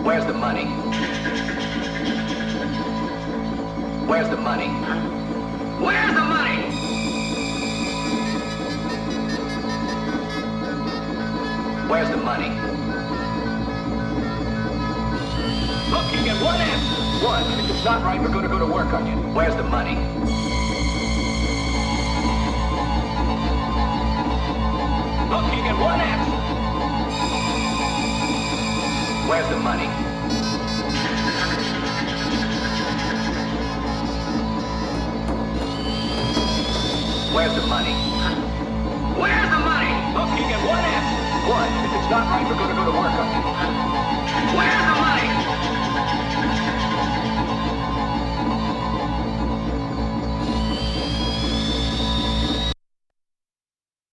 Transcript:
Where's the money? Where's the money? Where's the money? Where's the money? Look, you get one answer. One. If it's not right, we're going to go to work on you. Where's the money? Look, you get one answer. Where's the money? Where's the money? Where's the money? Look, you get one answer. One. If it's not right, we're going to go to work on you. Where's the